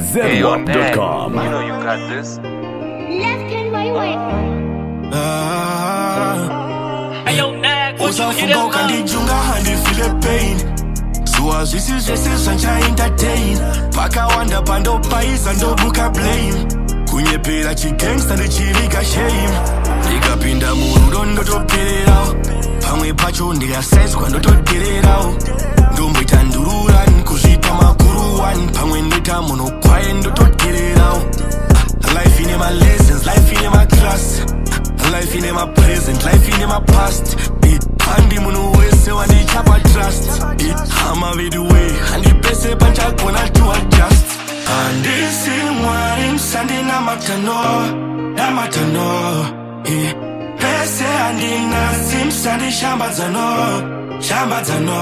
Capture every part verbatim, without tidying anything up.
Z W A P dot com. You know you got this. Left hand my way. Uzafunguka ndijunga handi feel pain. So as this is just a sunshine entertain. Paka wanda pando paisa ndo buka blame. Kunye pera chi gangsta ndi chirika shame. Nikapinda murudo ndo topelerawo. Pamwe pacho ndikasaidzwa ndo totererawo. Ndomboita ndururani kuzvipa makuru one. Pamwe ndita muno kwaye ndo totererawo. Life in my lessons, life in my class. Life in my present, life in my past. Handi munu wese wani chapa trust. I'm a way the way, handi pese pancha kona to adjust. Handi simwari msandi na matano, na matano. Pese handi nasim sandi shamba zano, shamba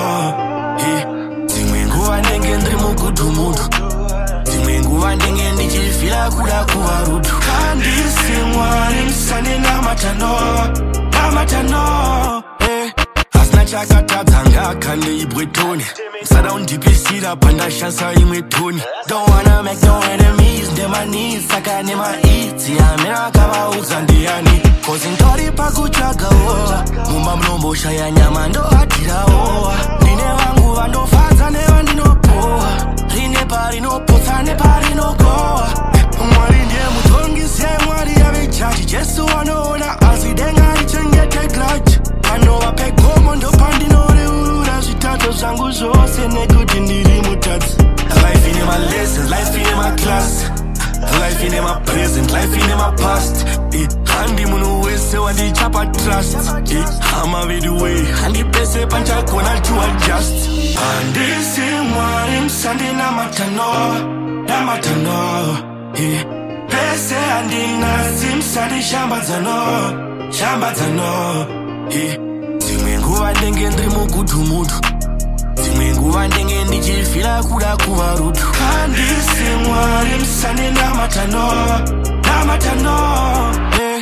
zano. Zimwengu wanenge ndri mukudu mudu. Zimwengu wanenge ndichifila kuda kuwarudu. Handi simwari msandi na matano, na matano. Chakatadzanga kane ibwetoni Msada undipisira panda shansa imwe toni. Don't wanna make no enemies, them my needs Saka nema eats, ya mena kama uzandiani Kozi ntori pakuchaga oa Mumba mlombo shaya nyama ndo atira oa Nine wangu wando faza newa nino poa Rine pari no pota ne pari no goa Mwari ndiye mutongi se mwari ya vichaji Jesu wanoona azidenga ichengete glach Ano wape gomo ndo pandi nore urura Zitato zangu zose negudi ndiri mutati. Life in my lessons, life in my class. Life in my present, life in my past. Handi munu wese wandi chapa trust. I'm a way the way, handi pese pancha kona to adjust. Handi simwari msandi na matano, na matano. Pese handi nasim sandi shamba zano, shamba zano. Zimwengu wandenge ndri mukudu mudu. Zimwengu wandenge ndichifila kuda kuwarudu. Handi simwari msani na matano, na matano. eh.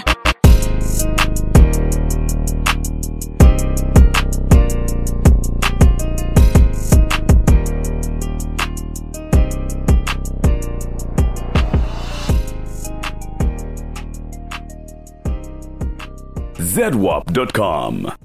Z W A P dot com.